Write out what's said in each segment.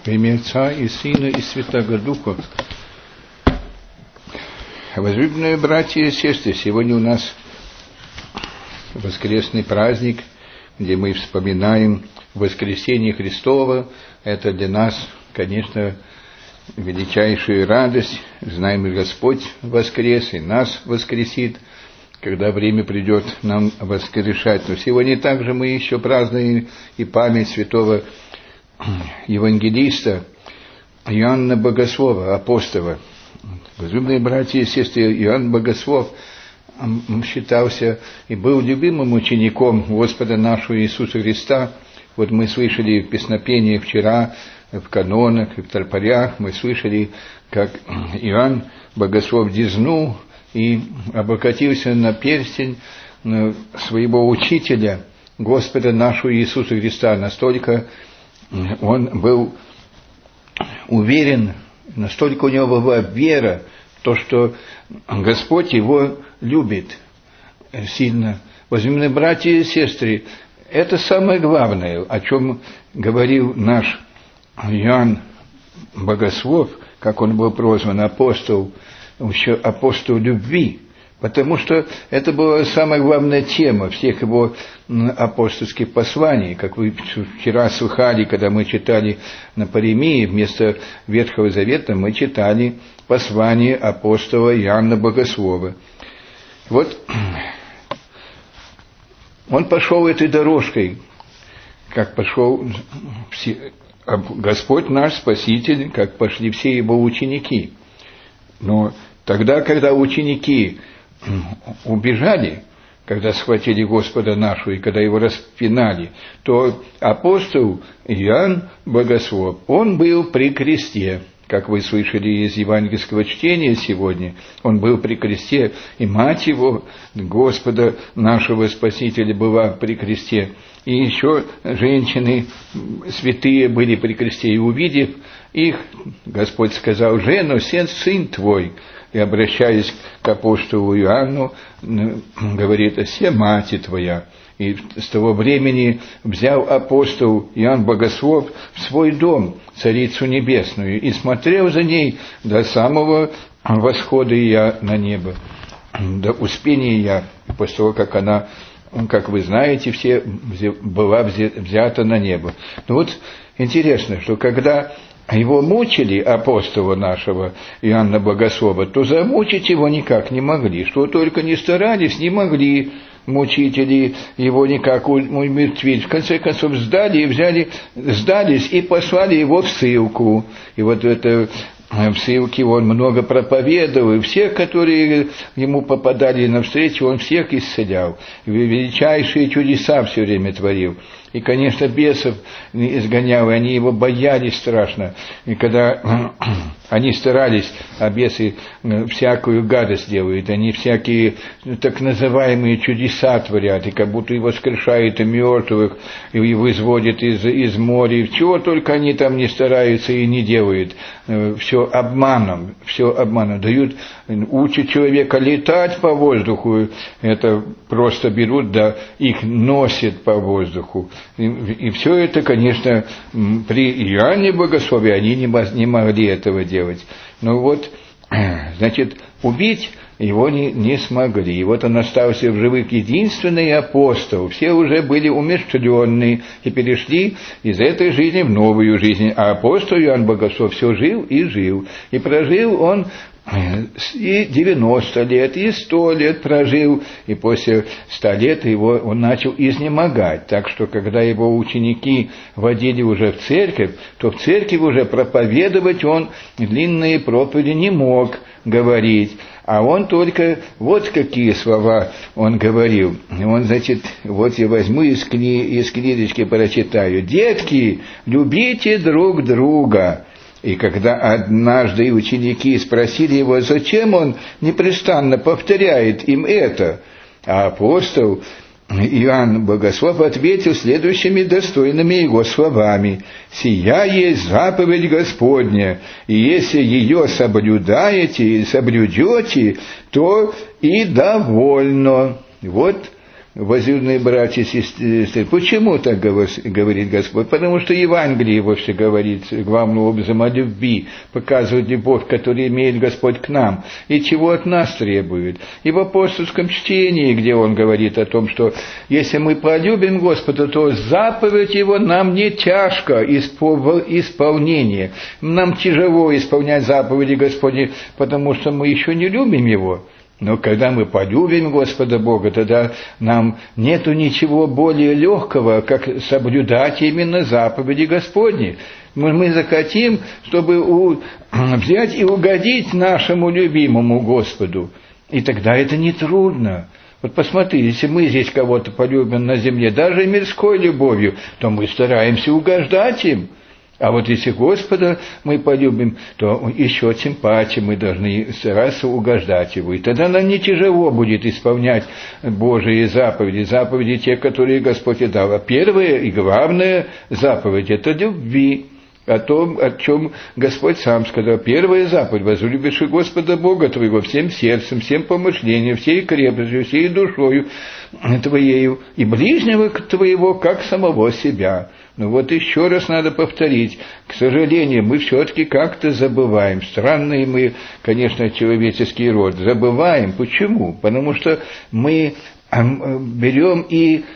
Во имя Отца и Сына и Святаго Духа. Возлюбленные братья и сестры, сегодня у нас воскресный праздник, где мы вспоминаем воскресение Христово. Это для нас, конечно, величайшая радость. Знаем, что Господь воскрес и нас воскресит, когда время придет нам воскрешать. Но сегодня также мы еще празднуем и память святого евангелиста Иоанна Богослова, апостола. Возлюбленные братья и сестры, Иоанн Богослов считался и был любимым учеником Господа нашего Иисуса Христа. Вот мы слышали в песнопении вчера, в канонах и в тропарях, мы слышали, как Иоанн Богослов дерзнул и облокотился на перстень своего учителя, Господа нашего Иисуса Христа. Настолько он был уверен, настолько у него была вера в то, что Господь его любит сильно. Возлюбленные братья и сестры, это самое главное, о чем говорил наш Иоанн Богослов, как он был прозван, апостол, еще апостол любви, потому что это была самая главная тема всех его апостольских посланий. Как вы вчера слыхали, когда мы читали на Паремии, вместо Ветхого Завета мы читали послание апостола Иоанна Богослова. Вот он пошел этой дорожкой, как пошел Господь наш Спаситель, как пошли все его ученики. Но тогда, когда ученики убежали, когда схватили Господа нашего и когда его распинали, то апостол Иоанн Богослов, он был при кресте, как вы слышали из евангельского чтения сегодня, он был при кресте, и мать его, Господа нашего Спасителя, была при кресте, и еще женщины святые были при кресте, и увидев их, Господь сказал: «Жено, сын твой». И, обращаясь к апостолу Иоанну, говорит: «Се мать твоя». И с того времени взял апостол Иоанн Богослов в свой дом Царицу Небесную и смотрел за ней до самого восхода ее на небо, до успения ее, после того, как она, как вы знаете, все была взята на небо. Но вот интересно, что когда его мучили, апостола нашего Иоанна Богослова, то замучить его никак не могли. Что только не старались, не могли мучители его никак умертвить. В конце концов сдались и послали его в ссылку. И вот это в ссылке он много проповедовал, и всех, которые ему попадали навстречу, он всех исцелял. Величайшие чудеса все время творил. И, конечно, бесов изгонял, и они его боялись страшно. И когда они старались, а бесы всякую гадость делают, они всякие так называемые чудеса творят, и как будто и воскрешают и мертвых, и выводят из моря, чего только они там не стараются и не делают. Все обманом, дают, учат человека летать по воздуху, это просто берут, да их носят по воздуху. И все это, конечно, при Иоанне Богослове они не могли этого делать. Но вот, значит, убить его не смогли. И вот он остался в живых единственный апостол. Все уже были умерщвленные и перешли из этой жизни в новую жизнь. А апостол Иоанн Богослов все жил и жил. И прожил он и 90 лет, и 100 лет прожил, и после 100 лет он начал изнемогать. Так что, когда его ученики водили уже в церковь, то в церкви уже проповедовать он длинные проповеди не мог говорить. А он только вот какие слова он говорил. Он, значит, вот я возьму из книжечки прочитаю. «Детки, любите друг друга». И когда однажды ученики спросили его, зачем он непрестанно повторяет им это, а апостол Иоанн Богослов ответил следующими достойными его словами: «Сия есть заповедь Господня, и если ее соблюдаете и соблюдете, то и довольно». Вот возлюбленные братья и сестры, почему так говорит Господь? Потому что Евангелие вовсе говорит главным образом о любви, показывает любовь, которую имеет Господь к нам, и чего от нас требует. И в апостольском чтении, где Он говорит о том, что если мы полюбим Господа, то заповедь Его нам не тяжко исполнение. Нам тяжело исполнять заповеди Господни, потому что мы еще не любим Его. Но когда мы полюбим Господа Бога, тогда нам нету ничего более легкого, как соблюдать именно заповеди Господни. Мы захотим, чтобы взять и угодить нашему любимому Господу. И тогда это не трудно. Вот посмотри, если мы здесь кого-то полюбим на земле, даже мирской любовью, то мы стараемся угождать им. А вот если Господа мы полюбим, то еще от симпатии мы должны стараться угождать Его. И тогда нам не тяжело будет исполнять Божьи заповеди те, которые Господь и дал. А первая и главная заповедь – это любви. О том, о чем Господь сам сказал. Первая заповедь: возлюбишь Господа Бога твоего всем сердцем, всем помышлением, всей крепостью, всей душою твоею, и ближнего твоего, как самого себя. Ну вот еще раз надо повторить. К сожалению, мы все-таки как-то забываем. Странный мы, конечно, человеческий род. Забываем. Почему? Потому что мы берем и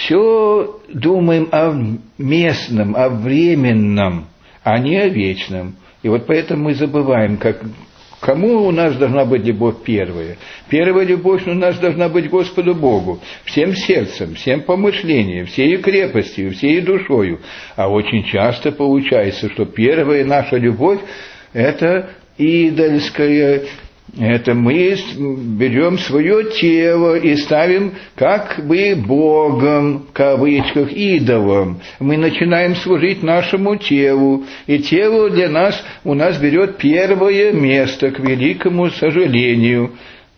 все думаем о местном, о временном, а не о вечном. И вот поэтому мы забываем, кому у нас должна быть любовь первая. Первая любовь у нас должна быть Господу Богу, всем сердцем, всем помышлением, всей крепостью, всей душою. А очень часто получается, что первая наша любовь – это идольская. Это мы берем свое тело и ставим как бы Богом, в кавычках, идолом. Мы начинаем служить нашему телу, и тело для нас у нас берет первое место, к великому сожалению.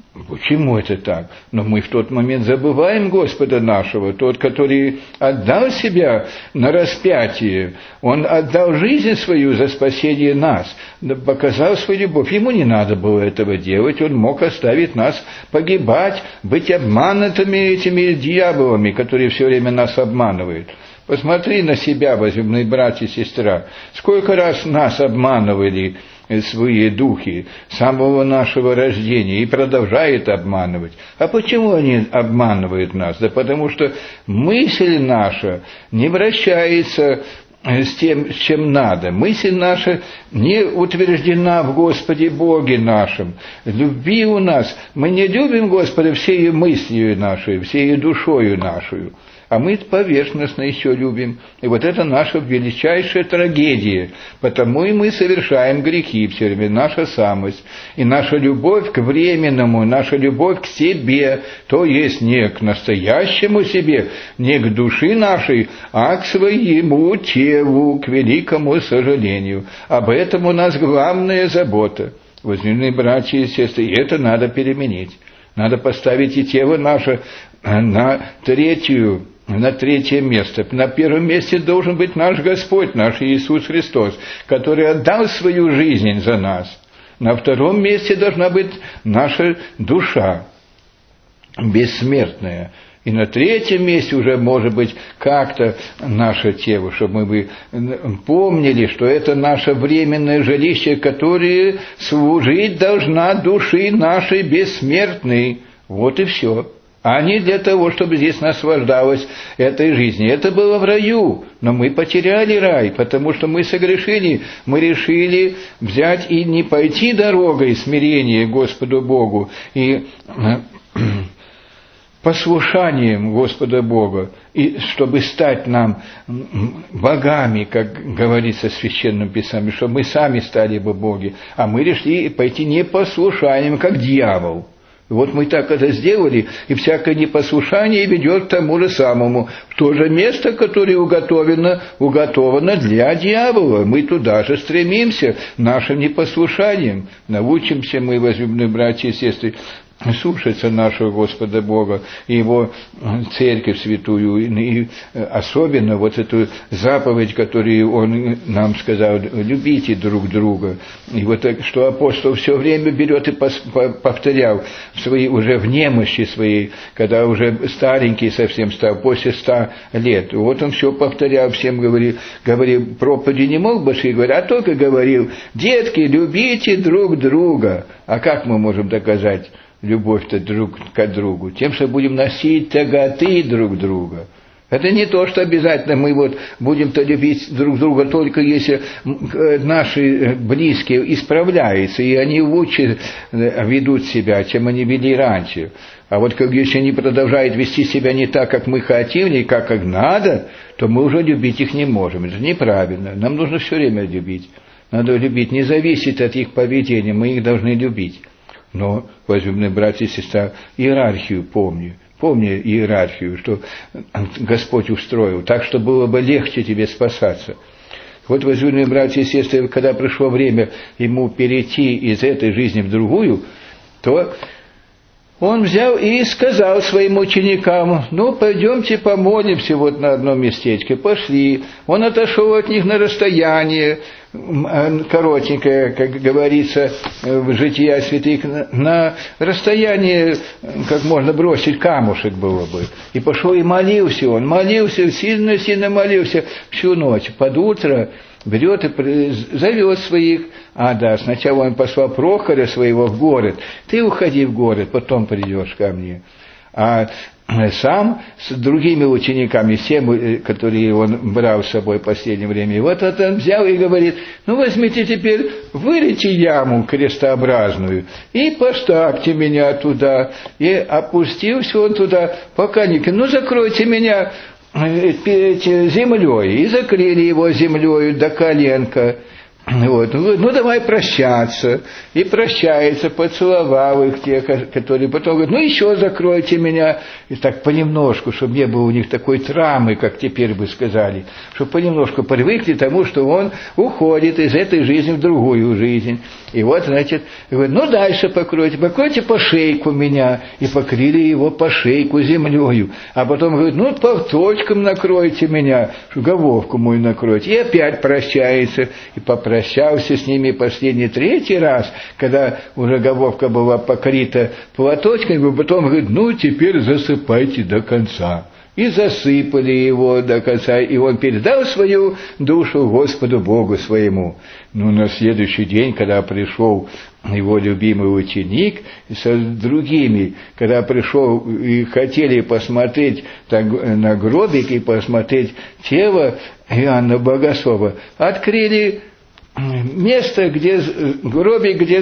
Почему это так? Но мы в тот момент забываем Господа нашего, тот, который отдал себя на распятие, Он отдал жизнь свою за спасение нас, показал свою любовь. Ему не надо было этого делать, Он мог оставить нас погибать, быть обманутыми этими дьяволами, которые все время нас обманывают. Посмотри на себя, возлюбленные братья и сестра, сколько раз нас обманывали свои духи с самого нашего рождения и продолжают обманывать. А почему они обманывают нас? Да потому что мысль наша не вращается с тем, с чем надо. Мысль наша не утверждена в Господе Боге нашем. Любви у нас. Мы не любим Господа всей мыслью нашей, всей душою нашей. А мы поверхностно еще любим. И вот это наша величайшая трагедия. Потому и мы совершаем грехи все время. Наша самость. И наша любовь к временному, наша любовь к себе, то есть не к настоящему себе, не к душе нашей, а к своему телу, к великому сожалению. Об этом у нас главная забота. Возлюбленные братья и сестры, и это надо переменить. Надо поставить и тело наше на третье место. На первом месте должен быть наш Господь, наш Иисус Христос, который отдал свою жизнь за нас. На втором месте должна быть наша душа, бессмертная. И на третьем месте уже может быть как-то наше тело, чтобы мы помнили, что это наше временное жилище, которое служить должна души нашей бессмертной. Вот и все. А не для того, чтобы здесь наслаждалась этой жизнью. Это было в раю, но мы потеряли рай, потому что мы согрешили, мы решили взять и не пойти дорогой смирения Господу Богу и послушанием Господа Бога, и чтобы стать нам богами, как говорится в Священном Писании, чтобы мы сами стали бы боги, а мы решили пойти непослушанием, как дьявол. Вот мы так это сделали, и всякое непослушание ведет к тому же самому, в то же место, которое уготовано для дьявола. Мы туда же стремимся нашим непослушанием. Научимся мы, возлюбленные братья и сестры, слушаться нашего Господа Бога и Его Церковь Святую, и особенно вот эту заповедь, которую Он нам сказал: любите друг друга. И вот что апостол все время берет и повторял уже в немощи своей, когда уже старенький совсем стал, после 100 лет. Вот он все повторял, всем говорил проповеди не мог больше говорить, а только говорил: детки, любите друг друга. А как мы можем доказать любовь-то друг к другу? Тем, что будем носить тяготы друг друга. Это не то, что обязательно мы вот будем-то любить друг друга только если наши близкие исправляются, и они лучше ведут себя, чем они вели раньше. А вот если они продолжают вести себя не так, как мы хотим, не как надо, то мы уже любить их не можем. Это неправильно. Нам нужно все время любить. Надо любить, не зависит от их поведения, мы их должны любить. Но, возлюбленные братья и сестры, иерархию помни иерархию, что Господь устроил, так, что было бы легче тебе спасаться. Вот, возлюбленные братья и сестры, когда пришло время ему перейти из этой жизни в другую, то он взял и сказал своим ученикам: пойдемте помолимся вот на одном местечке. Пошли. Он отошел от них на расстояние коротенькое, как говорится в «Жития святых», на расстояние, как можно бросить камушек было бы. И пошел и молился. Он молился, сильно-сильно молился всю ночь. Под утро берет и зовет своих. Сначала он послал Прохора своего в город. Ты уходи в город, потом придешь ко мне. А сам с другими учениками, всеми, которые он брал с собой в последнее время, вот он взял и говорит: возьмите теперь, вырыйте яму крестообразную и поставьте меня туда. И опустился он туда, пока не... закройте меня землей. И закрыли его землей до коленка. Вот. Давай прощаться. И прощается, поцеловал их, те, которые потом говорят: еще закройте меня. И так понемножку, чтобы не было у них такой травмы, как теперь бы сказали, чтобы понемножку привыкли к тому, что он уходит из этой жизни в другую жизнь. И вот, значит, говорит: дальше покройте по шейку меня. И покрыли его по шейку землею. А потом говорит: платочком накройте меня, головку мою накройте. И опять прощается. И попрощался с ними последний, 3-й раз, когда уже головка была покрыта платочком, и потом говорит: теперь засыпайте до конца. И засыпали его до конца, и он передал свою душу Господу Богу своему. На следующий день, когда пришел его любимый ученик со другими, когда пришел и хотели посмотреть на гробик и посмотреть тело Иоанна Богослова, открыли место, гробик, где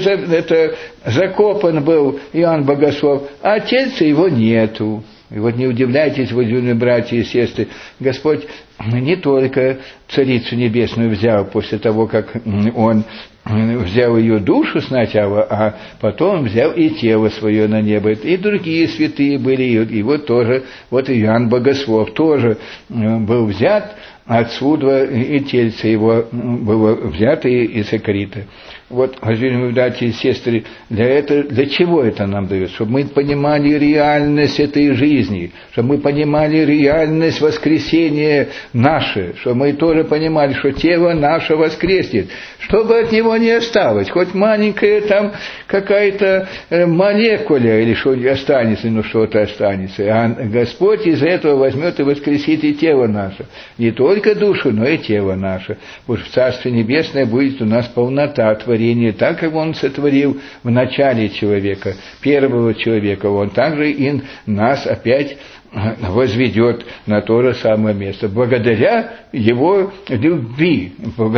закопан был Иоанн Богослов, а тельца его нету. И вот не удивляйтесь, возлюбленные братья и сестры, Господь не только Царицу Небесную взял после того, как Он взял ее душу сначала, а потом взял и тело свое на небо. И другие святые были, и вот тоже, вот Иоанн Богослов тоже был взят отсюда, и тельце его было взято и сокрыто. Вот, возлюбленные братья и сестры, для чего это нам дает? Чтобы мы понимали реальность этой жизни, чтобы мы понимали реальность воскресения наше, чтобы мы тоже понимали, что тело наше воскреснет, чтобы от него не осталось, хоть маленькая там какая-то молекула или что-то останется, что-то останется, а Господь из этого возьмет и воскресит и тело наше, не только душу, но и тело наше, потому что в Царстве Небесное будет у нас полнота творения, так как Он сотворил в начале человека, первого человека, Он также и нас опять возведет на то же самое место, благодаря Его любви,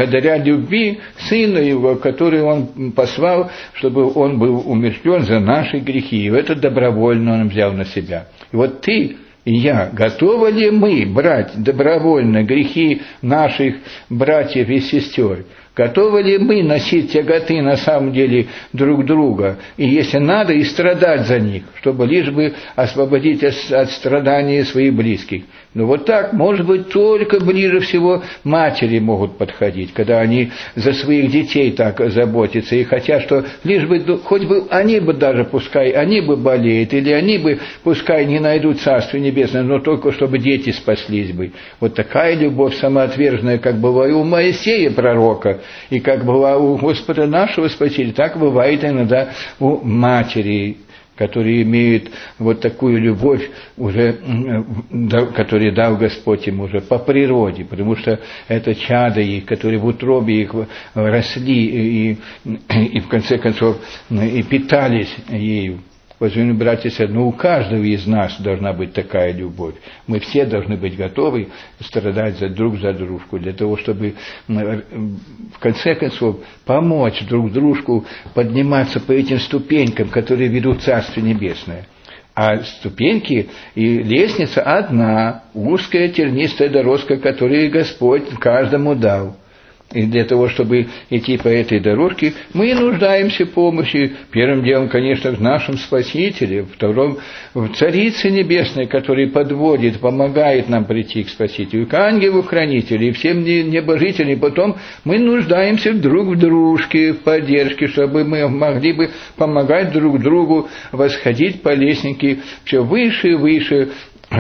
Сына Его, который Он послал, чтобы Он был умерщвлен за наши грехи, и это добровольно Он взял на себя. И вот ты и я, готовы ли мы брать добровольно грехи наших братьев и сестер? Готовы ли мы носить тяготы на самом деле друг друга, и если надо, и страдать за них, чтобы лишь бы освободить от страданий своих близких. Но вот так, может быть, только ближе всего матери могут подходить, когда они за своих детей так заботятся и хотят, что лишь бы, хоть бы они бы даже, пускай они бы болеют, или они бы, пускай не найдут Царствие Небесное, но только чтобы дети спаслись бы. Вот такая любовь самоотверженная, как была и у Моисея, пророка, и как была у Господа нашего Спасителя, так бывает иногда у матери, которые имеют вот такую любовь, уже, которую дал Господь им уже по природе, потому что это чада их, которые в утробе их росли и в конце концов и питались ею. Уважаемые братья и сестры, но у каждого из нас должна быть такая любовь. Мы все должны быть готовы страдать друг за дружку, для того, чтобы в конце концов помочь друг дружку подниматься по этим ступенькам, которые ведут в Царствие Небесное. А ступеньки и лестница одна, узкая тернистая дорожка, которую Господь каждому дал. И для того, чтобы идти по этой дорожке, мы нуждаемся в помощи. Первым делом, конечно, в нашем Спасителе, втором в Царице Небесной, который подводит, помогает нам прийти к Спасителю, к ангелу-хранителю и всем небожителям. Потом мы нуждаемся друг в дружке, в поддержке, чтобы мы могли бы помогать друг другу восходить по лестнике все выше и выше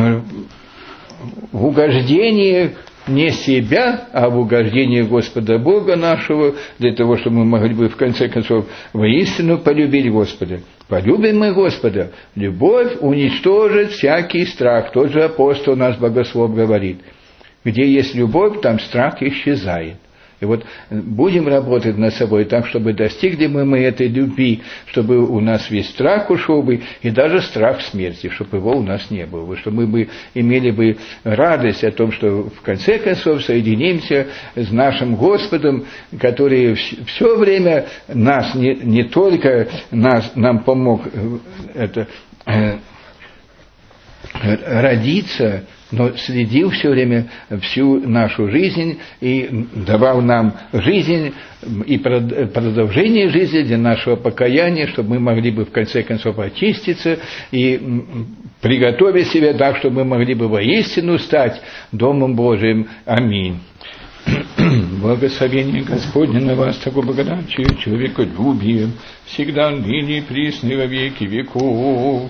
в угождении не себя, а в угождение Господа Бога нашего, для того, чтобы мы могли бы, в конце концов, воистину полюбить Господа. Полюбим мы Господа. Любовь уничтожит всякий страх. Тот же апостол наш Богослов говорит. Где есть любовь, там страх исчезает. И вот будем работать над собой так, чтобы достигли мы этой любви, чтобы у нас весь страх ушел бы, и даже страх смерти, чтобы его у нас не было, чтобы мы бы имели бы радость о том, что в конце концов соединимся с нашим Господом, который все время нас, не только нам помог родиться, но следил все время всю нашу жизнь и давал нам жизнь и продолжение жизни для нашего покаяния, чтобы мы могли бы в конце концов очиститься и приготовить себя так, чтобы мы могли бы воистину стать Домом Божиим. Аминь. Благословение Господне на вас, такое благодатью, человеколюбие, всегда ныне и присно и во веки веков.